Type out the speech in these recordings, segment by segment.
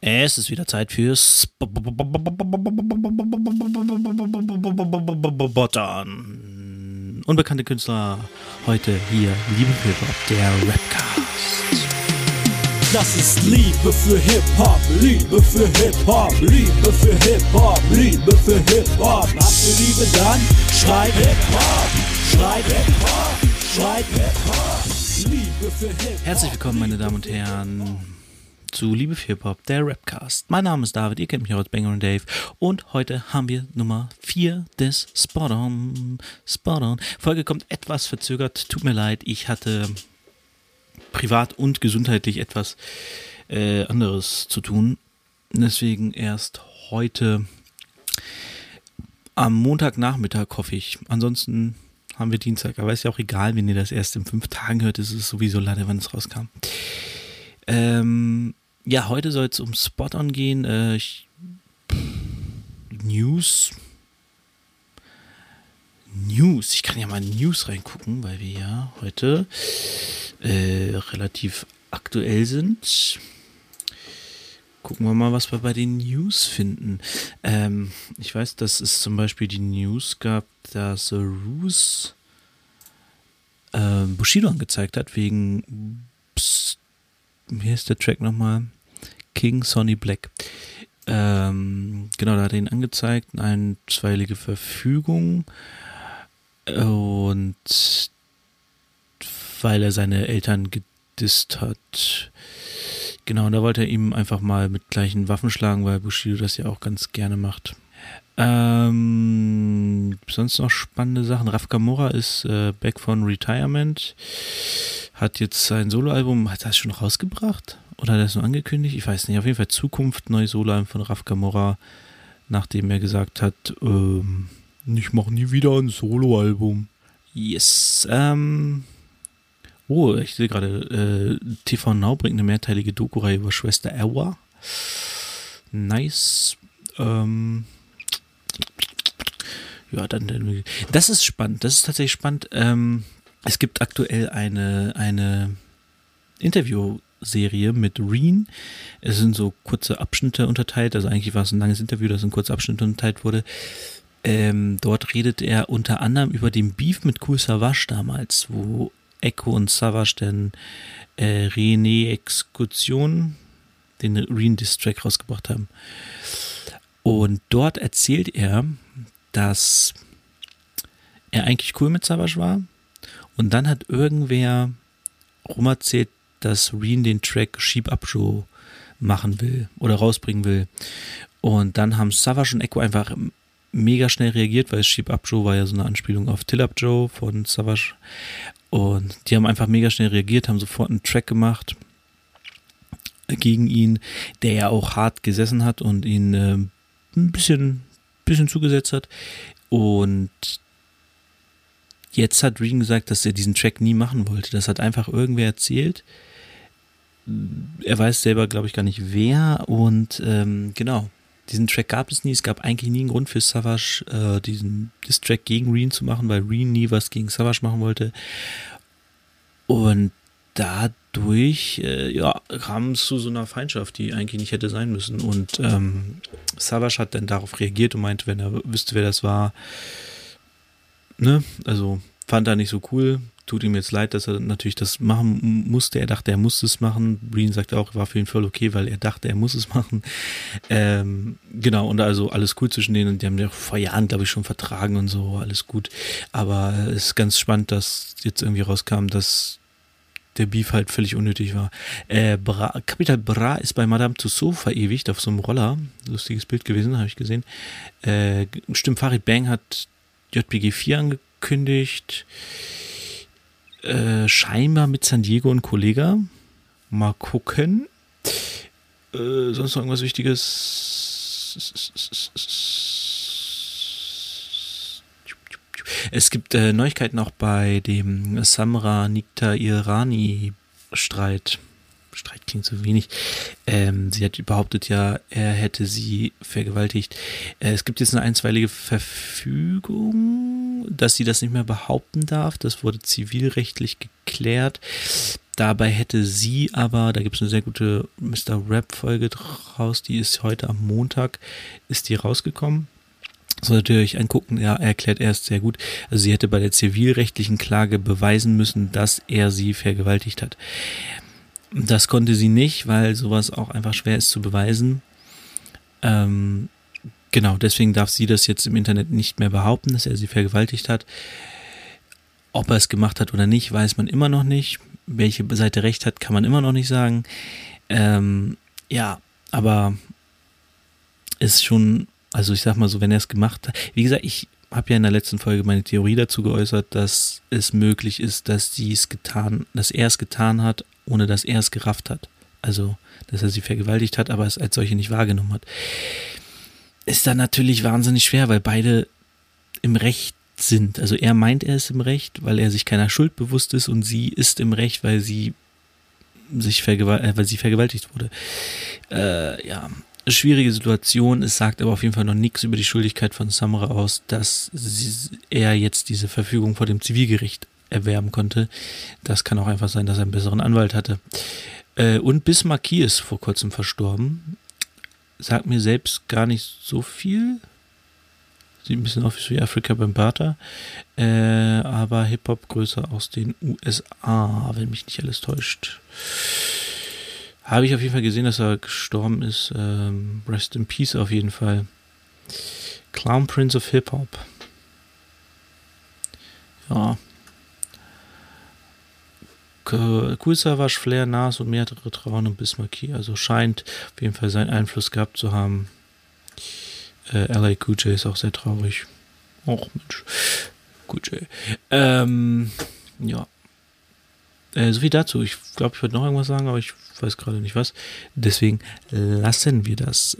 Es ist wieder Zeit für Spottern. Unbekannte Künstler, heute hier Liebe für Hip-Hop, der Rapcast. Das ist Liebe für Hip-Hop, Liebe für Hip-Hop, Liebe für Hip-Hop, Liebe für Hip-Hop. Habt ihr Liebe, dann schreit Hip-Hop, schreit Hip-Hop, schreit Hip-Hop. Liebe für Hip-Hop. Herzlich willkommen, meine Damen und Herren, zu Liebe für Hip-Hop, der Rapcast. Mein Name ist David, ihr kennt mich auch als Banger und Dave. Und heute haben wir Nummer 4 des Spot-On. Folge kommt etwas verzögert, tut mir leid, ich hatte privat und gesundheitlich etwas anderes zu tun. Deswegen erst heute am Montagnachmittag, hoffe ich. Ansonsten haben wir Dienstag, aber ist ja auch egal, wenn ihr das erst in 5 Tagen hört, ist es sowieso leider, wann es rauskam. Ja, heute soll es um Spot-On gehen. News. Ich kann ja mal in News reingucken, weil wir ja heute relativ aktuell sind. Gucken wir mal, was wir bei den News finden. Ich weiß, dass es zum Beispiel die News gab, dass Roos Bushido angezeigt hat, wegen wie heißt der Track nochmal? King Sonny Black. Genau, da hat er ihn angezeigt, eine einstweilige Verfügung. Und weil er seine Eltern gedisst hat. Genau, und da wollte er ihm einfach mal mit gleichen Waffen schlagen, weil Bushido das ja auch ganz gerne macht. Sonst noch spannende Sachen. Raf Camora ist back von Retirement. Hat jetzt sein Soloalbum, hat er das schon rausgebracht? Oder hat er das nur angekündigt? Ich weiß nicht. Auf jeden Fall Zukunft, neues Soloalbum von Raf Camora, nachdem er gesagt hat, ich mache nie wieder ein Soloalbum. Yes. Ich sehe gerade, TV Now bringt eine mehrteilige Doku-Reihe über Schwester Erwa. Nice. Ja, dann. Das ist spannend. Das ist tatsächlich spannend. Es gibt aktuell eine Interviewserie mit Reen. Es sind so kurze Abschnitte unterteilt. Also eigentlich war es ein langes Interview, das in kurze Abschnitte unterteilt wurde. Dort redet er unter anderem über den Beef mit Kool Savas damals, wo Echo und Savas den René Exekution, den Reen-Diss-Track rausgebracht haben. Und dort erzählt er, dass er eigentlich cool mit Savas war. Und dann hat irgendwer rumerzählt, dass Reen den Track Sheep Up Joe machen will oder rausbringen will. Und dann haben Savas und Echo einfach mega schnell reagiert, weil Sheep Up Joe war ja so eine Anspielung auf Till Up Joe von Savas. Und die haben einfach mega schnell reagiert, haben sofort einen Track gemacht gegen ihn, der ja auch hart gesessen hat und ihn ein bisschen zugesetzt hat. Und jetzt hat Reen gesagt, dass er diesen Track nie machen wollte. Das hat einfach irgendwer erzählt. Er weiß selber, glaube ich, gar nicht wer. Und genau, diesen Track gab es nie. Es gab eigentlich nie einen Grund für Savas, diesen Track gegen Reen zu machen, weil Reen nie was gegen Savas machen wollte. Und dadurch kam es zu so einer Feindschaft, die eigentlich nicht hätte sein müssen. Und Savas hat dann darauf reagiert und meinte, wenn er wüsste, wer das war, ne, also fand er nicht so cool. Tut ihm jetzt leid, dass er natürlich das machen musste. Er dachte, er musste es machen. Reen sagte auch, war für ihn voll okay, weil er dachte, er muss es machen. Genau, und also alles cool zwischen denen. Und die haben ja vor Jahren, glaube ich, schon vertragen und so, alles gut. Aber es ist ganz spannend, dass jetzt irgendwie rauskam, dass der Beef halt völlig unnötig war. Capital Bra ist bei Madame Tussauds verewigt auf so einem Roller. Lustiges Bild gewesen, habe ich gesehen. Stimmt, Farid Bang hat JPG 4 angekündigt. Scheinbar mit San Diego und Kollega. Mal gucken. Sonst noch irgendwas Wichtiges? Es gibt Neuigkeiten auch bei dem Samra Nikta Irani Streit. Streit klingt so wenig. Sie hat behauptet ja, er hätte sie vergewaltigt. Es gibt jetzt eine einstweilige Verfügung, dass sie das nicht mehr behaupten darf. Das wurde zivilrechtlich geklärt. Dabei hätte sie aber, da gibt es eine sehr gute Mr. Rap-Folge draus, die ist heute am Montag, ist die rausgekommen. Solltet ihr euch angucken, ja, erklärt er es sehr gut. Also sie hätte bei der zivilrechtlichen Klage beweisen müssen, dass er sie vergewaltigt hat. Das konnte sie nicht, weil sowas auch einfach schwer ist zu beweisen. Genau, deswegen darf sie das jetzt im Internet nicht mehr behaupten, dass er sie vergewaltigt hat. Ob er es gemacht hat oder nicht, weiß man immer noch nicht. Welche Seite recht hat, kann man immer noch nicht sagen. Ja, aber ist schon, also ich sag mal so, wenn er es gemacht hat, wie gesagt, ich habe ja in der letzten Folge meine Theorie dazu geäußert, dass es möglich ist, dass er es getan hat, ohne dass er es gerafft hat. Also, dass er sie vergewaltigt hat, aber es als solche nicht wahrgenommen hat. Ist dann natürlich wahnsinnig schwer, weil beide im Recht sind. Also er meint, er ist im Recht, weil er sich keiner Schuld bewusst ist, und sie ist im Recht, weil sie vergewaltigt wurde. Ja, schwierige Situation. Es sagt aber auf jeden Fall noch nichts über die Schuldigkeit von Samra aus, dass er jetzt diese Verfügung vor dem Zivilgericht erwerben konnte. Das kann auch einfach sein, dass er einen besseren Anwalt hatte. Und Biz Markie ist vor kurzem verstorben. Sagt mir selbst gar nicht so viel. Sieht ein bisschen aus wie Afrika Bambaataa, aber Hip-Hop-Größe aus den USA, wenn mich nicht alles täuscht. Habe ich auf jeden Fall gesehen, dass er gestorben ist. Rest in Peace auf jeden Fall. Clown Prince of Hip-Hop. Ja. Kool Savas, Flair, Nas und mehrere trauen und Biz Markie. Also scheint auf jeden Fall seinen Einfluss gehabt zu haben. LA Cool J ist auch sehr traurig. Och, Mensch. Cool J. Ja. So viel dazu. Ich glaube, ich wollte noch irgendwas sagen, aber ich weiß gerade nicht was. Deswegen lassen wir das.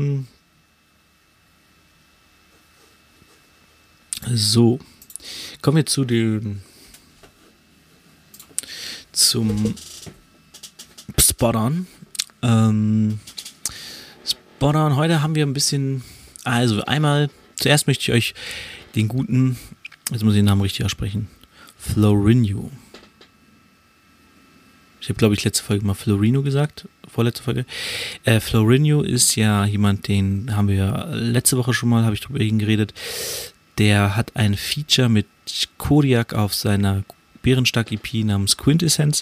So. Kommen wir zum Spot-On. Spot-On. Heute haben wir ein bisschen. Also einmal, zuerst möchte ich euch den guten, jetzt muss ich den Namen richtig aussprechen, Florino. Ich habe, glaube ich, letzte Folge mal Florino gesagt, vorletzte Folge. Florino ist ja jemand, den haben wir letzte Woche schon mal, habe ich drüber geredet. Der hat ein Feature mit Kodiak auf seiner Bärenstark-EP namens Quintessence.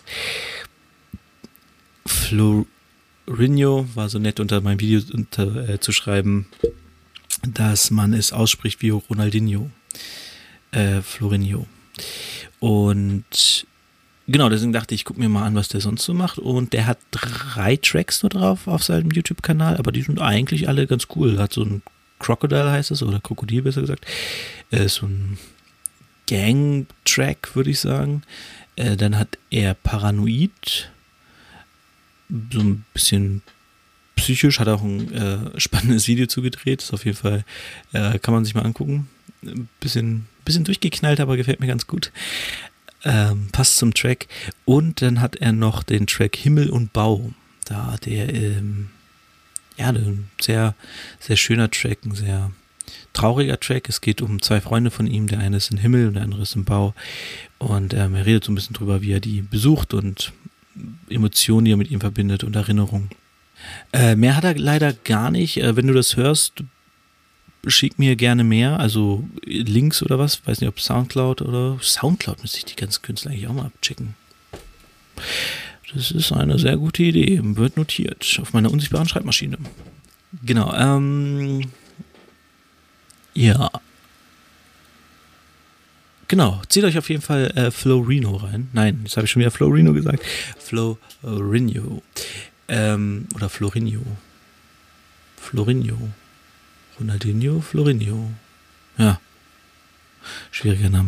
Florino war so nett, unter meinem Video zu schreiben, dass man es ausspricht wie Ronaldinho. Florino. Und genau, deswegen dachte ich, guck mir mal an, was der sonst so macht. Und der hat 3 Tracks nur drauf auf seinem YouTube-Kanal, aber die sind eigentlich alle ganz cool. Hat so ein Crocodile, heißt es, oder Krokodil besser gesagt. So ein Gang-Track, würde ich sagen. Dann hat er Paranoid. So ein bisschen psychisch, hat auch ein spannendes Video zugedreht. Ist auf jeden Fall, kann man sich mal angucken. Ein bisschen durchgeknallt, aber gefällt mir ganz gut. Passt zum Track. Und dann hat er noch den Track Himmel und Bau. Da der, ein sehr, sehr schöner Track, ein sehr trauriger Track. Es geht um 2 Freunde von ihm. Der eine ist im Himmel und der andere ist im Bau. Und er redet so ein bisschen drüber, wie er die besucht und Emotionen, die er mit ihm verbindet und Erinnerungen. Mehr hat er leider gar nicht. Wenn du das hörst, schick mir gerne mehr, also Links oder was. Weiß nicht, ob Soundcloud müsste ich die ganzen Künstler eigentlich auch mal abchecken. Das ist eine sehr gute Idee. Wird notiert auf meiner unsichtbaren Schreibmaschine. Genau, ja. Genau, zieht euch auf jeden Fall Florino rein. Nein, jetzt habe ich schon wieder Florino gesagt. Florino. Oder Florinho. Ronaldinho, Florinho. Ja. Schwieriger Name.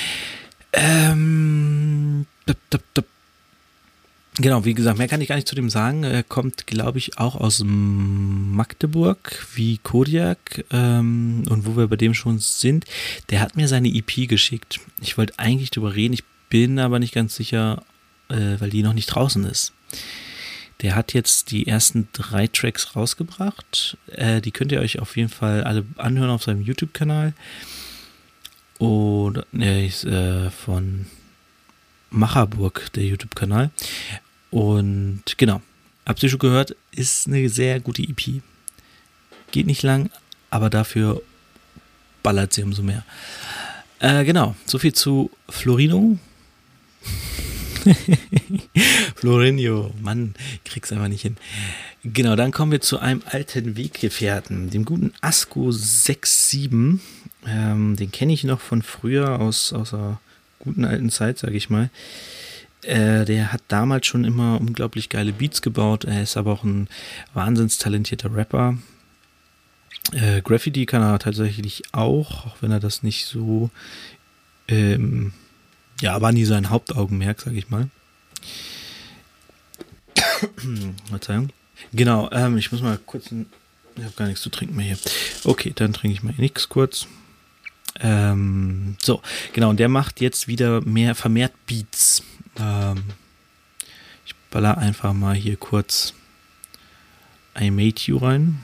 Genau, wie gesagt, mehr kann ich gar nicht zu dem sagen. Er kommt, glaube ich, auch aus Magdeburg, wie Kodiak. Und wo wir bei dem schon sind, der hat mir seine EP geschickt. Ich wollte eigentlich drüber reden, ich bin aber nicht ganz sicher, weil die noch nicht draußen ist. Der hat jetzt die ersten 3 Tracks rausgebracht. Die könnt ihr euch auf jeden Fall alle anhören auf seinem YouTube-Kanal. Und er ist von Macherburg, der YouTube-Kanal. Und genau, habt ihr schon gehört, ist eine sehr gute EP. Geht nicht lang, aber dafür ballert sie umso mehr. Genau, soviel zu Florino. Florinho, Mann, krieg's einfach nicht hin. Genau, dann kommen wir zu einem alten Weggefährten, dem guten Asko 67. Den kenne ich noch von früher aus der guten alten Zeit, sage ich mal. Der hat damals schon immer unglaublich geile Beats gebaut. Er ist aber auch ein wahnsinns talentierter Rapper. Graffiti kann er tatsächlich auch wenn er das nicht so, war nie sein Hauptaugenmerk, sag ich mal. Verzeihung. Genau, ich muss mal kurz, ich habe gar nichts zu trinken mehr hier. Okay, dann trinke ich mal nichts kurz. So, genau, und der macht jetzt wieder vermehrt Beats. Ich baller einfach mal hier kurz I Made You rein.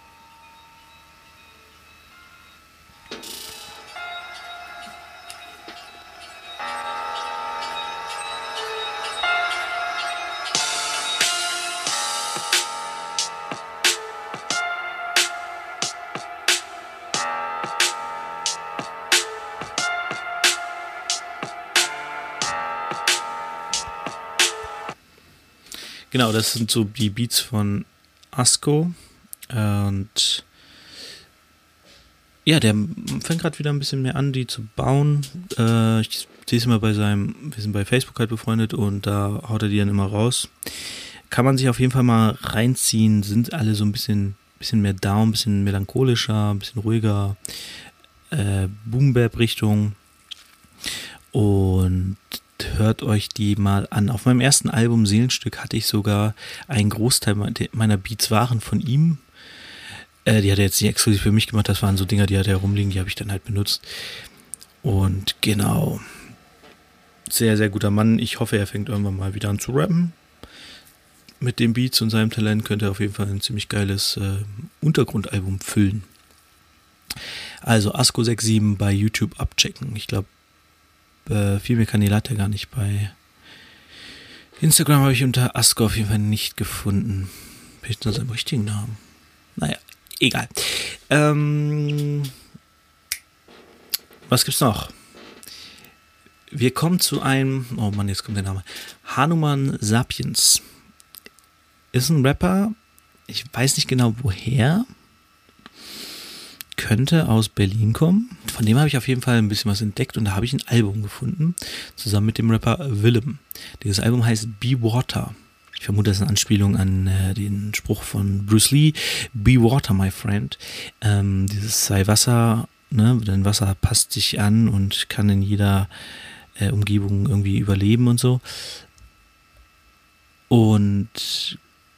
Genau, das sind so die Beats von Asko. Und ja, der fängt gerade wieder ein bisschen mehr an, die zu bauen. Ich sehe es immer wir sind bei Facebook halt befreundet und da haut er die dann immer raus. Kann man sich auf jeden Fall mal reinziehen, sind alle so ein bisschen mehr down, ein bisschen melancholischer, ein bisschen ruhiger, Boom-Bap-Richtung. Und hört euch die mal an. Auf meinem ersten Album Seelenstück hatte ich sogar einen Großteil meiner Beats waren von ihm. Die hat er jetzt nicht exklusiv für mich gemacht, das waren so Dinger, die hat er rumliegen, die habe ich dann halt benutzt. Und genau, sehr, sehr guter Mann. Ich hoffe, er fängt irgendwann mal wieder an zu rappen. Mit den Beats und seinem Talent könnte er auf jeden Fall ein ziemlich geiles Untergrundalbum füllen. Also Asko 67 bei YouTube abchecken. Ich glaube, viel mehr Kanäle hat er gar nicht. Bei Instagram habe ich unter Asko auf jeden Fall nicht gefunden. Vielleicht nur seinen richtigen Namen. Naja, egal. Was gibt's noch? Wir kommen zu einem, oh Mann, jetzt kommt der Name. Hanuman Sapiens. Ist ein Rapper, ich weiß nicht genau woher. Könnte aus Berlin kommen. Von dem habe ich auf jeden Fall ein bisschen was entdeckt und da habe ich ein Album gefunden, zusammen mit dem Rapper Willem. Dieses Album heißt Be Water. Ich vermute, das ist eine Anspielung an den Spruch von Bruce Lee, Be Water, my friend. Dieses sei Wasser, ne? Denn Wasser passt sich an und kann in jeder Umgebung irgendwie überleben und so. Und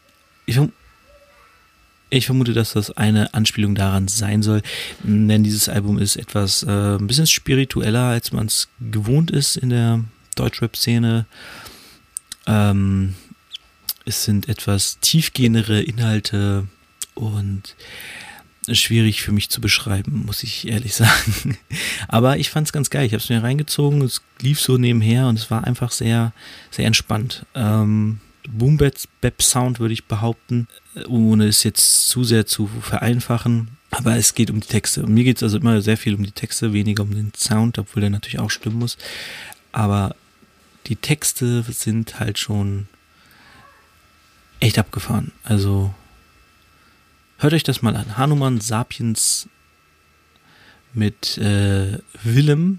ich vermute, dass das eine Anspielung daran sein soll, denn dieses Album ist etwas ein bisschen spiritueller, als man es gewohnt ist in der Deutschrap-Szene. Es sind etwas tiefgehendere Inhalte und schwierig für mich zu beschreiben, muss ich ehrlich sagen. Aber ich fand es ganz geil. Ich habe es mir reingezogen, es lief so nebenher und es war einfach sehr, sehr entspannt. Boom-Bap-Sound würde ich behaupten, ohne es jetzt zu sehr zu vereinfachen. Aber es geht um die Texte. Und mir geht es also immer sehr viel um die Texte, weniger um den Sound, obwohl der natürlich auch stimmen muss. Aber die Texte sind halt schon echt abgefahren. Also hört euch das mal an. Hanuman Sapiens mit Willem.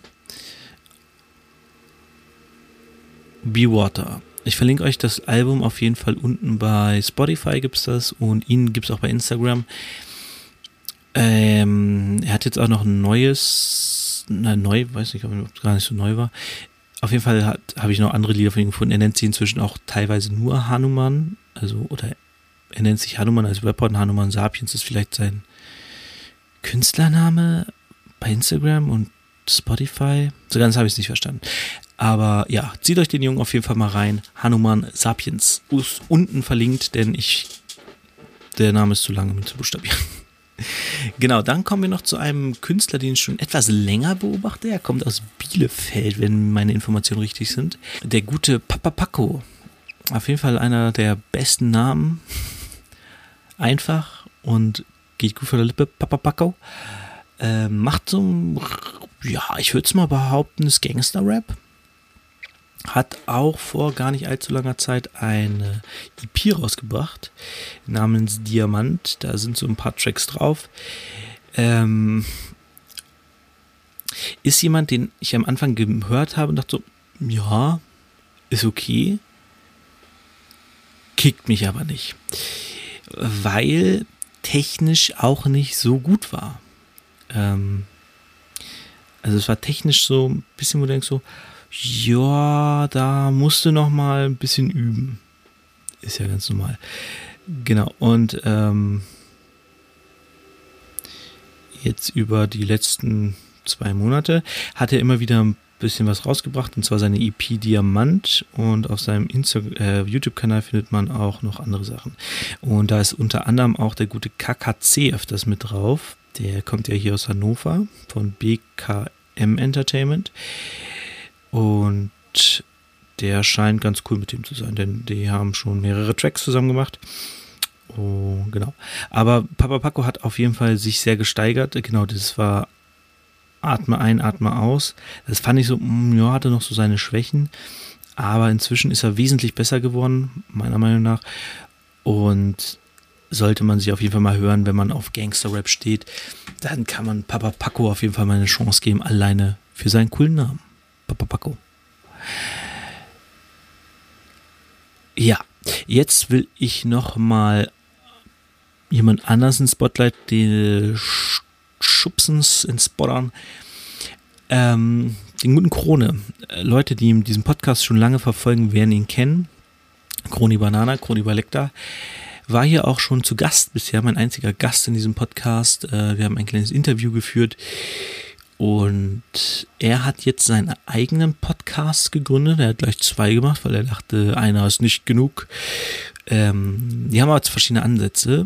Be Water. Ich verlinke euch das Album auf jeden Fall unten bei Spotify, gibt's das, und ihn gibt's auch bei Instagram. Er hat jetzt auch noch ein neues, weiß nicht, ob es gar nicht so neu war. Auf jeden Fall habe ich noch andere Lieder von ihm gefunden. Er nennt sie inzwischen auch teilweise nur Hanuman, oder er nennt sich Hanuman als Rapper und Hanuman Sapiens ist vielleicht sein Künstlername bei Instagram und Spotify. So ganz habe ich es nicht verstanden. Aber ja, zieht euch den Jungen auf jeden Fall mal rein. Hanuman Sapiens. Ist unten verlinkt, denn der Name ist zu lang, um ihn zu buchstabieren. Genau, dann kommen wir noch zu einem Künstler, den ich schon etwas länger beobachte. Er kommt aus Bielefeld, wenn meine Informationen richtig sind. Der gute Papa Paco. Auf jeden Fall einer der besten Namen. Einfach und geht gut von der Lippe. Papa Paco. Macht so, ja, ich würde es mal behaupten, ist Gangster-Rap. Hat auch vor gar nicht allzu langer Zeit eine EP rausgebracht, namens Diamant. Da sind so ein paar Tracks drauf. Ist jemand, den ich am Anfang gehört habe und dachte so, ja, ist okay. Kickt mich aber nicht. Weil technisch auch nicht so gut war. Also es war technisch so ein bisschen, wo du denkst so, ja, da musst du noch mal ein bisschen üben. Ist ja ganz normal. Genau, und jetzt über die letzten 2 Monate hat er immer wieder ein bisschen was rausgebracht, und zwar seine EP Diamant, und auf seinem YouTube-Kanal findet man auch noch andere Sachen. Und da ist unter anderem auch der gute KKC öfters mit drauf. Der kommt ja hier aus Hannover von BKM Entertainment. Und der scheint ganz cool mit ihm zu sein, denn die haben schon mehrere Tracks zusammen gemacht. Oh, genau. Aber Papa Paco hat auf jeden Fall sich sehr gesteigert. Genau, das war Atme ein, Atme aus. Das fand ich so, ja, hatte noch so seine Schwächen. Aber inzwischen ist er wesentlich besser geworden, meiner Meinung nach. Und sollte man sich auf jeden Fall mal hören, wenn man auf Gangster-Rap steht, dann kann man Papa Paco auf jeden Fall mal eine Chance geben, alleine für seinen coolen Namen. Papa Paco. Ja, jetzt will ich noch mal jemand anders ins Spotlight, den Schubsens ins Spottern. Den guten Krone. Leute, die diesen Podcast schon lange verfolgen, werden ihn kennen. Kroni Banana, Kroni Balekta. War hier auch schon zu Gast bisher, mein einziger Gast in diesem Podcast. Wir haben ein kleines Interview geführt. Und er hat jetzt seinen eigenen Podcast gegründet. Er hat gleich 2 gemacht, weil er dachte, einer ist nicht genug. Die haben aber verschiedene Ansätze.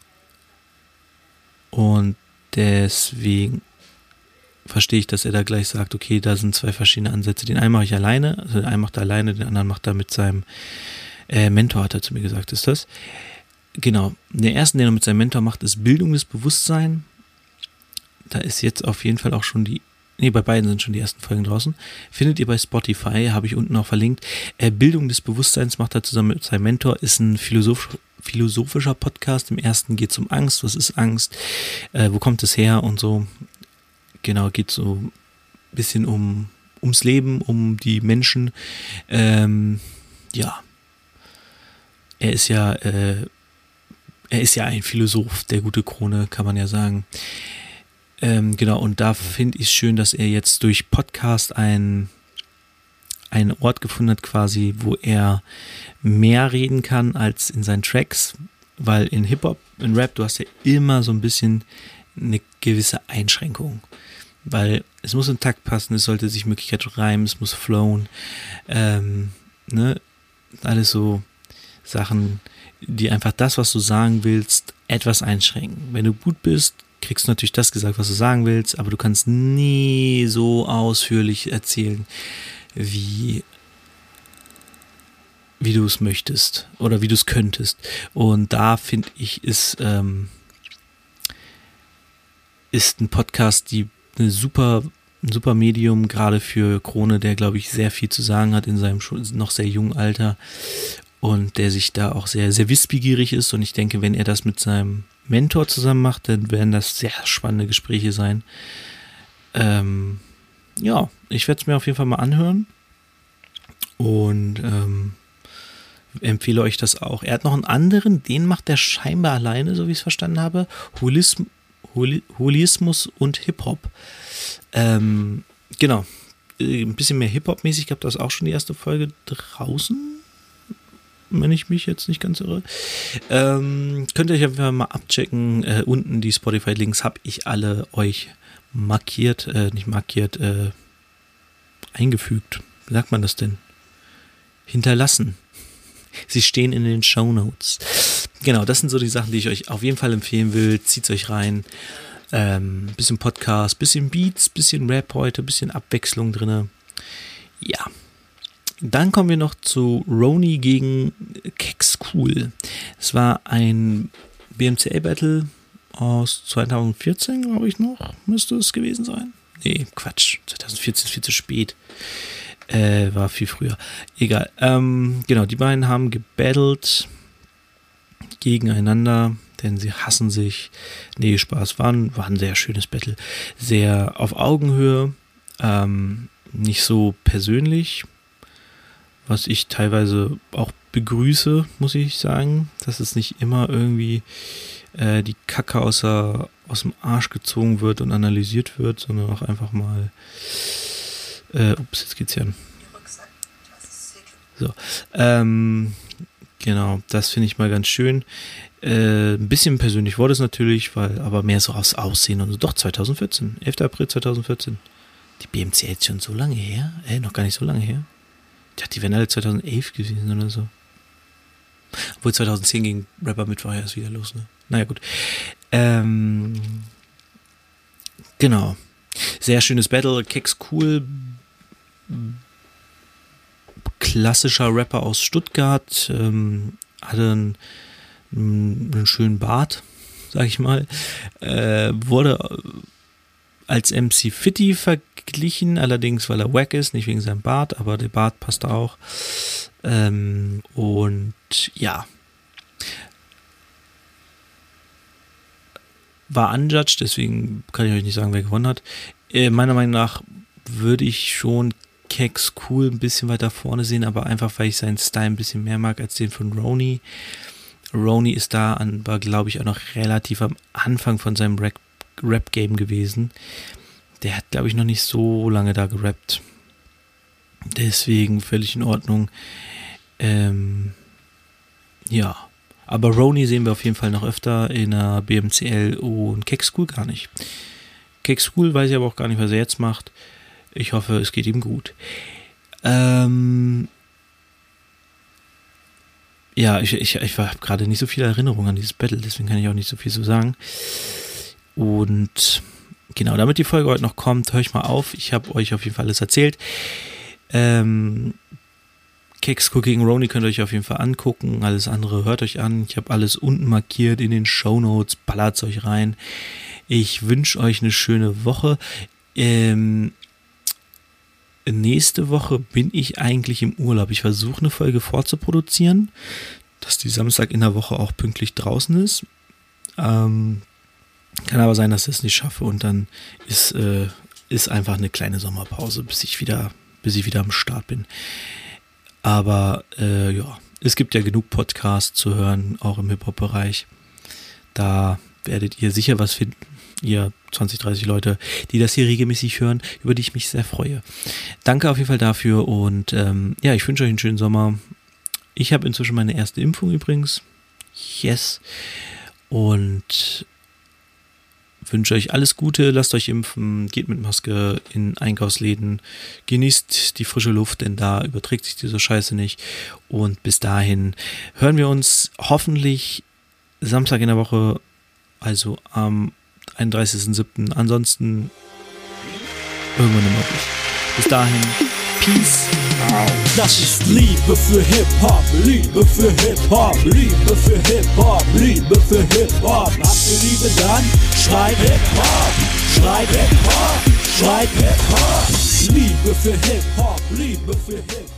Und deswegen verstehe ich, dass er da gleich sagt, okay, da sind 2 verschiedene Ansätze. Den einen mache ich alleine, also den einen macht er alleine, den anderen macht er mit seinem Mentor, hat er zu mir gesagt, ist das. Genau, der ersten, den er mit seinem Mentor macht, ist Bildung des Bewusstseins. Da ist jetzt auf jeden Fall auch schon bei beiden sind schon die ersten Folgen draußen. Findet ihr bei Spotify, habe ich unten auch verlinkt. Bildung des Bewusstseins macht er zusammen mit seinem Mentor, ist ein philosophischer Podcast. Im ersten geht es um Angst, was ist Angst, wo kommt es her und so. Genau, geht so ein bisschen ums Leben, um die Menschen. Ja, er ist ja ein Philosoph, der gute Krone, kann man ja sagen. Genau, und da finde ich es schön, dass er jetzt durch Podcast einen Ort gefunden hat, quasi, wo er mehr reden kann als in seinen Tracks, weil in Hip-Hop, in Rap, du hast ja immer so ein bisschen eine gewisse Einschränkung, weil es muss in Takt passen, es sollte sich Möglichkeit reimen, es muss flowen, alles so Sachen, die einfach das, was du sagen willst, etwas einschränken. Wenn du gut bist, kriegst du natürlich das gesagt, was du sagen willst, aber du kannst nie so ausführlich erzählen, wie du es möchtest oder wie du es könntest. Und da finde ich, ist ein Podcast ein super Medium, gerade für Krone, der, glaube ich, sehr viel zu sagen hat in seinem schon noch sehr jungen Alter und der sich da auch sehr, sehr wissbegierig ist. Und ich denke, wenn er das mit seinem Mentor zusammen macht, dann werden das sehr spannende Gespräche sein. Ja, ich werde es mir auf jeden Fall mal anhören und empfehle euch das auch. Er hat noch einen anderen, den macht er scheinbar alleine, so wie ich es verstanden habe. Holismus und Hip-Hop. Genau, ein bisschen mehr Hip-Hop-mäßig, ich habe das auch schon die erste Folge draußen, wenn ich mich jetzt nicht ganz irre. Könnt ihr euch einfach mal abchecken. Unten die Spotify-Links habe ich alle euch eingefügt. Wie sagt man das denn? Hinterlassen. Sie stehen in den Shownotes. Genau, das sind so die Sachen, die ich euch auf jeden Fall empfehlen will. Zieht's euch rein. Bisschen Podcast, bisschen Beats, bisschen Rap heute, bisschen Abwechslung drin. Ja. Dann kommen wir noch zu Roni gegen Keks Cool. Es war ein BMCL-Battle aus 2014, glaube ich noch. Müsste es gewesen sein. Nee, Quatsch. 2014 ist viel zu spät. War viel früher. Egal. Genau, die beiden haben gebattelt gegeneinander, denn sie hassen sich. Nee, Spaß. War ein sehr schönes Battle. Sehr auf Augenhöhe. Nicht so persönlich. Was ich teilweise auch begrüße, muss ich sagen. Dass es nicht immer irgendwie die Kacke aus dem Arsch gezogen wird und analysiert wird, sondern auch einfach mal jetzt geht's hier an. So, genau, das finde ich mal ganz schön. Ein bisschen persönlich wurde es natürlich, aber mehr so aus Aussehen und so. Doch, 2014, 11. April 2014. Die BMC jetzt schon so lange her? Noch gar nicht so lange her. Ich dachte, die wären alle 2011 gewesen oder so. Obwohl 2010 ging Rapper Mittwoch erst wieder los, ne? Naja, gut. Genau. Sehr schönes Battle. Keks Cool. Klassischer Rapper aus Stuttgart. Hatte einen schönen Bart, sag ich mal. Wurde als MC Fitty verglichen, allerdings weil er wack ist, nicht wegen seinem Bart, aber der Bart passt auch. Und ja. War unjudged, deswegen kann ich euch nicht sagen, wer gewonnen hat. Meiner Meinung nach würde ich schon Keks Cool ein bisschen weiter vorne sehen, aber einfach, weil ich seinen Style ein bisschen mehr mag als den von Roni. Roni ist war glaube ich auch noch relativ am Anfang von seinem Rap-Game gewesen. Der hat, glaube ich, noch nicht so lange da gerappt. Deswegen völlig in Ordnung. Ja. Aber Roni sehen wir auf jeden Fall noch öfter in der BMCL und Keks Cool gar nicht. Keks Cool weiß ich aber auch gar nicht, was er jetzt macht. Ich hoffe, es geht ihm gut. Ja, ich habe gerade nicht so viele Erinnerungen an dieses Battle, deswegen kann ich auch nicht so viel so sagen. Und genau, damit die Folge heute noch kommt, höre ich mal auf. Ich habe euch auf jeden Fall alles erzählt. Keks Cool gegen Roni könnt ihr euch auf jeden Fall angucken. Alles andere hört euch an. Ich habe alles unten markiert in den Shownotes. Ballert's euch rein. Ich wünsche euch eine schöne Woche. Nächste Woche bin ich eigentlich im Urlaub. Ich versuche eine Folge vorzuproduzieren, dass die Samstag in der Woche auch pünktlich draußen ist. Kann aber sein, dass ich es nicht schaffe und dann ist einfach eine kleine Sommerpause, bis ich wieder am Start bin. Aber ja, es gibt ja genug Podcasts zu hören, auch im Hip-Hop-Bereich. Da werdet ihr sicher was finden. Ihr 20, 30 Leute, die das hier regelmäßig hören, über die ich mich sehr freue. Danke auf jeden Fall dafür und ja, ich wünsche euch einen schönen Sommer. Ich habe inzwischen meine erste Impfung übrigens. Yes. Und wünsche euch alles Gute, lasst euch impfen, geht mit Maske in Einkaufsläden, genießt die frische Luft, denn da überträgt sich diese Scheiße nicht. Und bis dahin hören wir uns hoffentlich Samstag in der Woche, also am 31.07. Ansonsten irgendwann im August. Bis dahin, Peace out. Das ist Liebe für Hip-Hop, Liebe für Hip-Hop, Liebe für Hip-Hop, Liebe für Hip-Hop. Habt ihr Liebe, dann schreit Hip-Hop, schreit Hip-Hop, schreit Hip-Hop. Liebe für Hip-Hop, Liebe für Hip-Hop.